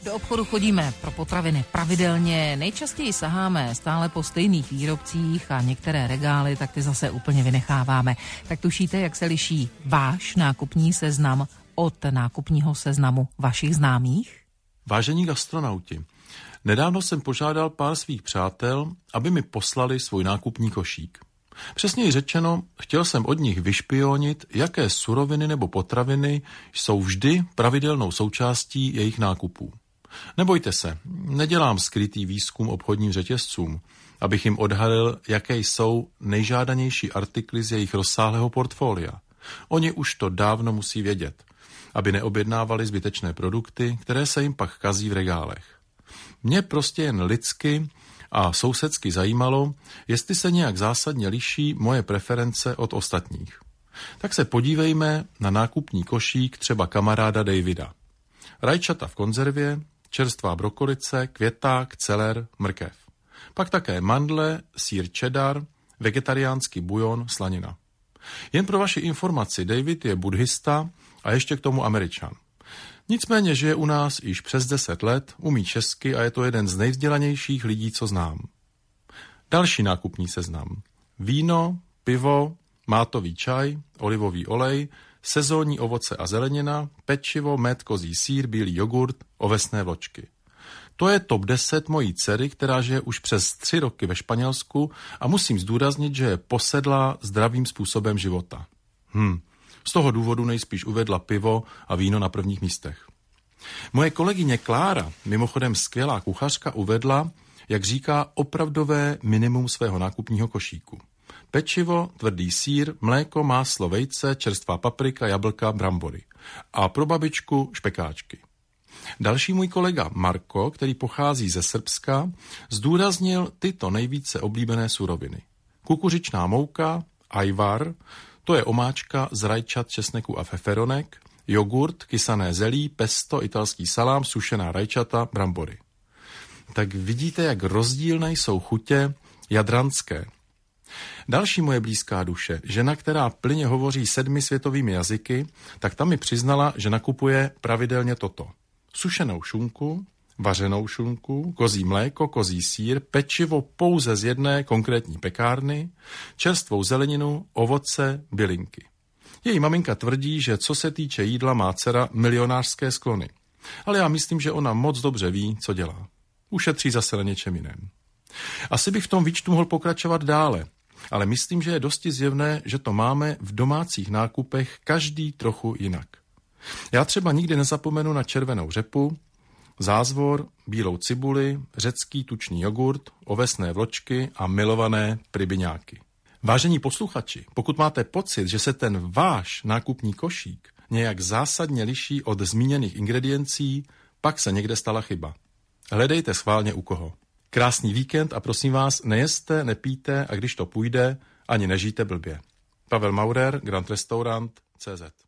Do obchodu chodíme pro potraviny pravidelně, nejčastěji saháme stále po stejných výrobcích a některé regály, tak ty zase úplně vynecháváme. Tak tušíte, jak se liší váš nákupní seznam od nákupního seznamu vašich známých? Vážení gastronauti, nedávno jsem požádal pár svých přátel, aby mi poslali svůj nákupní košík. Přesněji řečeno, chtěl jsem od nich vyšpionit, jaké suroviny nebo potraviny jsou vždy pravidelnou součástí jejich nákupů. Nebojte se, nedělám skrytý výzkum obchodním řetězcům, abych jim odhalil, jaké jsou nejžádanější artikly z jejich rozsáhlého portfolia. Oni už to dávno musí vědět, aby neobjednávali zbytečné produkty, které se jim pak kazí v regálech. Mě prostě jen lidsky a sousedsky zajímalo, jestli se nějak zásadně liší moje preference od ostatních. Tak se podívejme na nákupní košík třeba kamaráda Davida. Rajčata v konzervě, čerstvá brokolice, květák, celer, mrkev. Pak také mandle, sýr cheddar, vegetariánský bujon, slanina. Jen pro vaši informaci, David je buddhista a ještě k tomu Američan. Nicméně žije u nás již přes 10 let, umí česky a je to jeden z nejvzdělanějších lidí, co znám. Další nákupní seznam. Víno, pivo, mátový čaj, olivový olej, sezónní ovoce a zelenina, pečivo, med, kozí sýr, bílý jogurt, ovesné vločky. To je top 10 mojí dcery, která žije už přes 3 roky ve Španělsku a musím zdůraznit, že je posedlá zdravým způsobem života. Z toho důvodu nejspíš uvedla pivo a víno na prvních místech. Moje kolegyně Klára, mimochodem skvělá kuchařka, uvedla, jak říká, opravdové minimum svého nákupního košíku. Pečivo, tvrdý sýr, mléko, máslo, vejce, čerstvá paprika, jablka, brambory. A pro babičku špekáčky. Další můj kolega Marko, který pochází ze Srbska, zdůraznil tyto nejvíce oblíbené suroviny. Kukuřičná mouka, ajvar, to je omáčka z rajčat, česneku a feferonek, jogurt, kysané zelí, pesto, italský salám, sušená rajčata, brambory. Tak vidíte, jak rozdílné jsou chutě jadranské. Další moje blízká duše, žena, která plynně hovoří 7 světovými jazyky, tak ta mi přiznala, že nakupuje pravidelně toto. Sušenou šunku, vařenou šunku, kozí mléko, kozí sýr, pečivo pouze z jedné konkrétní pekárny, čerstvou zeleninu, ovoce, bylinky. Její maminka tvrdí, že co se týče jídla má dcera milionářské sklony. Ale já myslím, že ona moc dobře ví, co dělá. Ušetří zase na něčem jiném. Asi bych v tom výčtu mohl pokračovat dále, ale myslím, že je dosti zjevné, že to máme v domácích nákupech každý trochu jinak. Já třeba nikdy nezapomenu na červenou řepu, zázvor, bílou cibuli, řecký tučný jogurt, ovesné vločky a milované pribiňáky. Vážení posluchači, pokud máte pocit, že se ten váš nákupní košík nějak zásadně liší od zmíněných ingrediencí, pak se někde stala chyba. Hledejte schválně u koho. Krásný víkend a prosím vás, nejeste, nepijte a když to půjde, ani nežijte blbě. Pavel Maurer, Grand Restaurant, CZ.